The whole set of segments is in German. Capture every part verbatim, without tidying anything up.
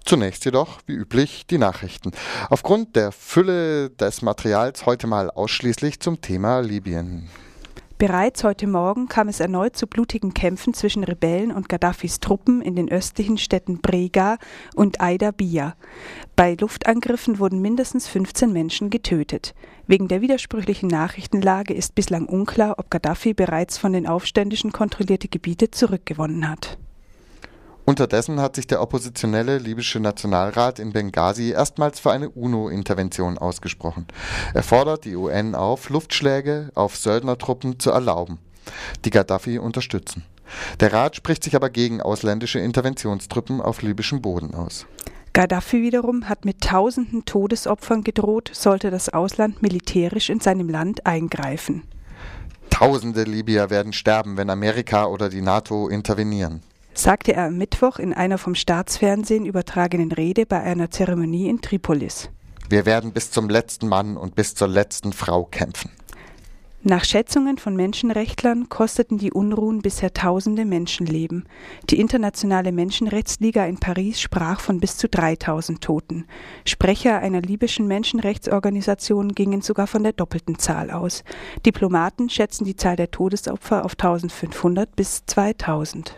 Zunächst jedoch, wie üblich, die Nachrichten. Aufgrund der Fülle des Materials heute mal ausschließlich zum Thema Libyen. Bereits heute Morgen kam es erneut zu blutigen Kämpfen zwischen Rebellen und Gaddafis Truppen in den östlichen Städten Brega und Aida Bia. Bei Luftangriffen wurden mindestens fünfzehn Menschen getötet. Wegen der widersprüchlichen Nachrichtenlage ist bislang unklar, ob Gaddafi bereits von den Aufständischen kontrollierte Gebiete zurückgewonnen hat. Unterdessen hat sich der oppositionelle libysche Nationalrat in Benghazi erstmals für eine UNO-Intervention ausgesprochen. Er fordert die U N auf, Luftschläge auf Söldnertruppen zu erlauben, die Gaddafi unterstützen. Der Rat spricht sich aber gegen ausländische Interventionstruppen auf libyschem Boden aus. Gaddafi wiederum hat mit tausenden Todesopfern gedroht, sollte das Ausland militärisch in seinem Land eingreifen. Tausende Libyer werden sterben, wenn Amerika oder die NATO intervenieren, sagte er am Mittwoch in einer vom Staatsfernsehen übertragenen Rede bei einer Zeremonie in Tripolis. Wir werden bis zum letzten Mann und bis zur letzten Frau kämpfen. Nach Schätzungen von Menschenrechtlern kosteten die Unruhen bisher tausende Menschenleben. Die Internationale Menschenrechtsliga in Paris sprach von bis zu dreitausend Toten. Sprecher einer libyschen Menschenrechtsorganisation gingen sogar von der doppelten Zahl aus. Diplomaten schätzen die Zahl der Todesopfer auf eintausendfünfhundert bis zweitausend.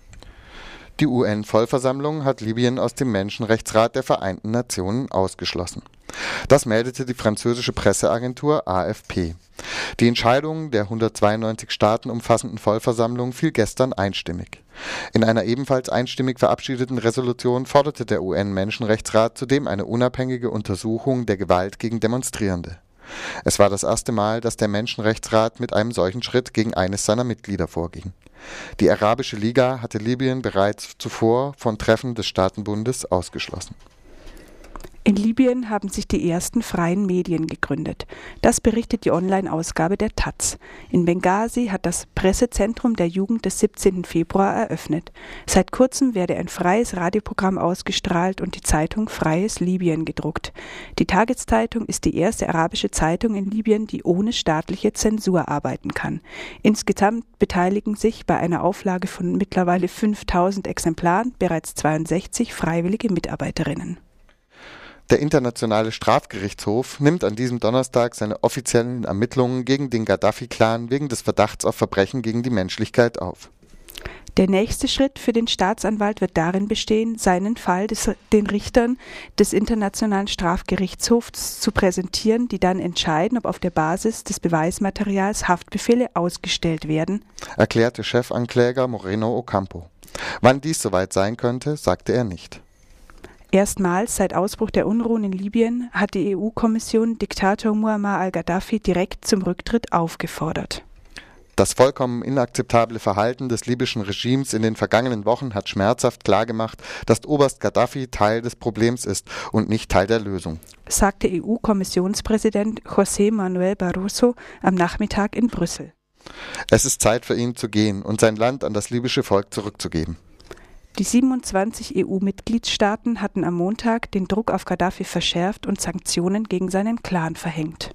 Die U N-Vollversammlung hat Libyen aus dem Menschenrechtsrat der Vereinten Nationen ausgeschlossen. Das meldete die französische Presseagentur A F P. Die Entscheidung der hundertzweiundneunzig Staaten umfassenden Vollversammlung fiel gestern einstimmig. In einer ebenfalls einstimmig verabschiedeten Resolution forderte der U N-Menschenrechtsrat zudem eine unabhängige Untersuchung der Gewalt gegen Demonstrierende. Es war das erste Mal, dass der Menschenrechtsrat mit einem solchen Schritt gegen eines seiner Mitglieder vorging. Die Arabische Liga hatte Libyen bereits zuvor von Treffen des Staatenbundes ausgeschlossen. In Libyen haben sich die ersten freien Medien gegründet. Das berichtet die Online-Ausgabe der Taz. In Benghazi hat das Pressezentrum der Jugend des siebzehnten Februar eröffnet. Seit kurzem werde ein freies Radioprogramm ausgestrahlt und die Zeitung Freies Libyen gedruckt. Die Tageszeitung ist die erste arabische Zeitung in Libyen, die ohne staatliche Zensur arbeiten kann. Insgesamt beteiligen sich bei einer Auflage von mittlerweile fünftausend Exemplaren bereits zweiundsechzig freiwillige Mitarbeiterinnen. Der Internationale Strafgerichtshof nimmt an diesem Donnerstag seine offiziellen Ermittlungen gegen den Gaddafi-Clan wegen des Verdachts auf Verbrechen gegen die Menschlichkeit auf. Der nächste Schritt für den Staatsanwalt wird darin bestehen, seinen Fall des, den Richtern des Internationalen Strafgerichtshofs zu präsentieren, die dann entscheiden, ob auf der Basis des Beweismaterials Haftbefehle ausgestellt werden, erklärte Chefankläger Moreno Ocampo. Wann dies soweit sein könnte, sagte er nicht. Erstmals seit Ausbruch der Unruhen in Libyen hat die E U-Kommission Diktator Muammar al-Gaddafi direkt zum Rücktritt aufgefordert. Das vollkommen inakzeptable Verhalten des libyschen Regimes in den vergangenen Wochen hat schmerzhaft klargemacht, dass Oberst Gaddafi Teil des Problems ist und nicht Teil der Lösung, sagte E U-Kommissionspräsident José Manuel Barroso am Nachmittag in Brüssel. Es ist Zeit für ihn zu gehen und sein Land an das libysche Volk zurückzugeben. Die siebenundzwanzig E U-Mitgliedstaaten hatten am Montag den Druck auf Gaddafi verschärft und Sanktionen gegen seinen Clan verhängt.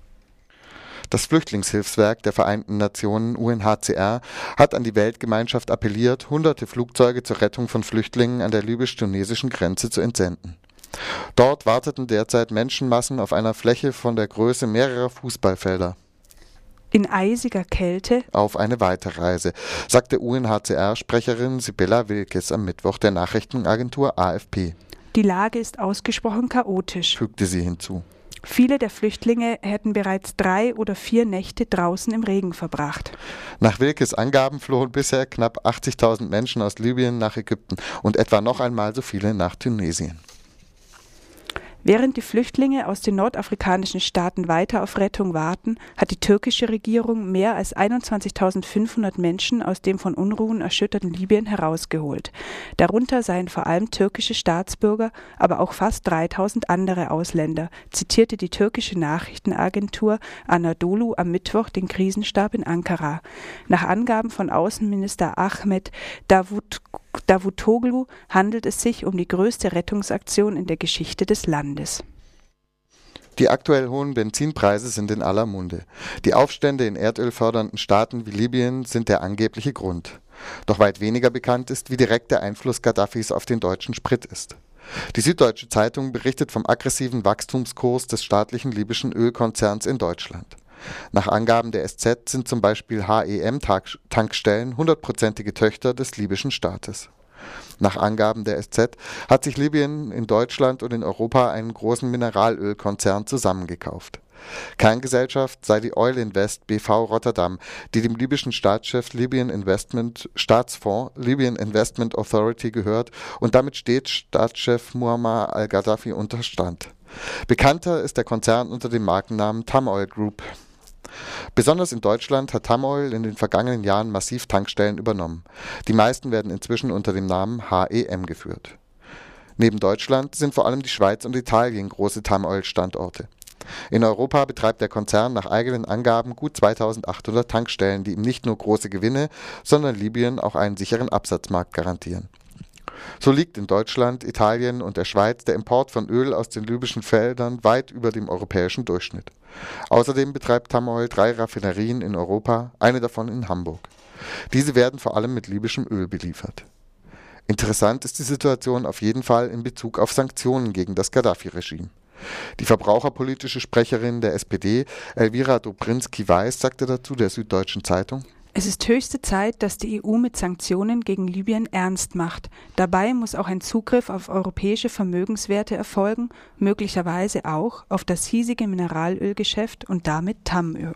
Das Flüchtlingshilfswerk der Vereinten Nationen U N H C R hat an die Weltgemeinschaft appelliert, hunderte Flugzeuge zur Rettung von Flüchtlingen an der libysch-tunesischen Grenze zu entsenden. Dort warteten derzeit Menschenmassen auf einer Fläche von der Größe mehrerer Fußballfelder in eisiger Kälte auf eine Weiterreise, sagte U N H C R-Sprecherin Sibylla Wilkes am Mittwoch der Nachrichtenagentur A F P. Die Lage ist ausgesprochen chaotisch, fügte sie hinzu. Viele der Flüchtlinge hätten bereits drei oder vier Nächte draußen im Regen verbracht. Nach Wilkes Angaben flohen bisher knapp achtzigtausend Menschen aus Libyen nach Ägypten und etwa noch einmal so viele nach Tunesien. Während die Flüchtlinge aus den nordafrikanischen Staaten weiter auf Rettung warten, hat die türkische Regierung mehr als einundzwanzigtausendfünfhundert Menschen aus dem von Unruhen erschütterten Libyen herausgeholt. Darunter seien vor allem türkische Staatsbürger, aber auch fast dreitausend andere Ausländer, zitierte die türkische Nachrichtenagentur Anadolu am Mittwoch den Krisenstab in Ankara. Nach Angaben von Außenminister Ahmet Davut Davutoglu handelt es sich um die größte Rettungsaktion in der Geschichte des Landes. Die aktuell hohen Benzinpreise sind in aller Munde. Die Aufstände in erdölfördernden Staaten wie Libyen sind der angebliche Grund. Doch weit weniger bekannt ist, wie direkt der Einfluss Gaddafis auf den deutschen Sprit ist. Die Süddeutsche Zeitung berichtet vom aggressiven Wachstumskurs des staatlichen libyschen Ölkonzerns in Deutschland. Nach Angaben der S Z sind zum Beispiel H E M-Tankstellen hundertprozentige Töchter des libyschen Staates. Nach Angaben der S Z hat sich Libyen in Deutschland und in Europa einen großen Mineralölkonzern zusammengekauft. Kerngesellschaft sei die Oil Invest B V Rotterdam, die dem libyschen Staatschef Libyan Investment Staatsfonds Libyan Investment Authority gehört und damit stets Staatschef Muammar al-Gaddafi unterstand. Bekannter ist der Konzern unter dem Markennamen Tamoil Group. Besonders in Deutschland hat Tamoil in den vergangenen Jahren massiv Tankstellen übernommen. Die meisten werden inzwischen unter dem Namen H E M geführt. Neben Deutschland sind vor allem die Schweiz und Italien große Tamoil-Standorte. In Europa betreibt der Konzern nach eigenen Angaben gut zweitausendachthundert Tankstellen, die ihm nicht nur große Gewinne, sondern Libyen auch einen sicheren Absatzmarkt garantieren. So liegt in Deutschland, Italien und der Schweiz der Import von Öl aus den libyschen Feldern weit über dem europäischen Durchschnitt. Außerdem betreibt Tamoil drei Raffinerien in Europa, eine davon in Hamburg. Diese werden vor allem mit libyschem Öl beliefert. Interessant ist die Situation auf jeden Fall in Bezug auf Sanktionen gegen das Gaddafi-Regime. Die verbraucherpolitische Sprecherin der S P D, Elvira Dobrinski-Weiß, sagte dazu der Süddeutschen Zeitung: Es ist höchste Zeit, dass die E U mit Sanktionen gegen Libyen ernst macht. Dabei muss auch ein Zugriff auf europäische Vermögenswerte erfolgen, möglicherweise auch auf das hiesige Mineralölgeschäft und damit Tamoil.